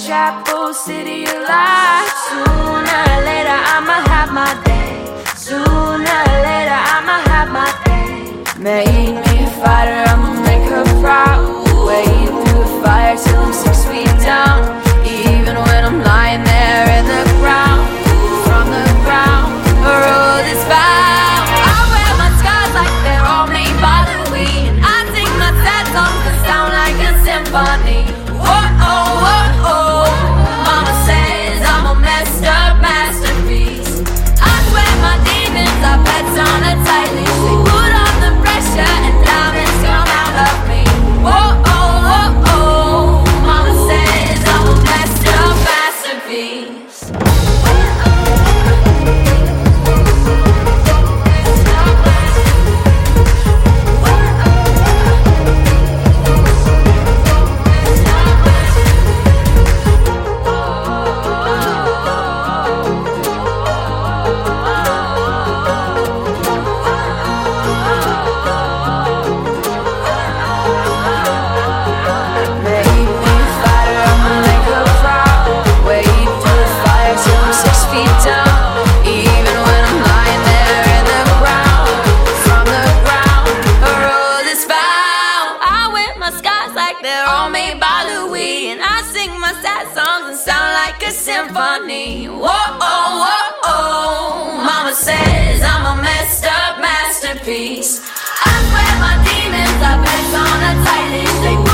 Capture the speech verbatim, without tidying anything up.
Chapel City alive. Sooner or later I'ma have my day. Sooner or later I'ma have my day. Made me a fighter, I'ma make her proud. Wade through the fire till I'm six feet down. Even when I'm lying there in the ground, from the ground, a road is found. I wear my scars like they're all made by Louis, and I sing my sad songs that sound like a symphony. Whoa, oh, whoa, oh. Mama says I'm a messed up masterpiece. I swear my demons are pets on a tight leash. They put on the pressure and diamonds come out of me. Whoa, oh, oh, oh. Mama says I'm a messed up masterpiece. They're all made by Louis, and I sing my sad songs and sound like a symphony. Whoa, oh, whoa, oh. Mama says I'm a messed up masterpiece. I swear my demons are bent on a tight leash. They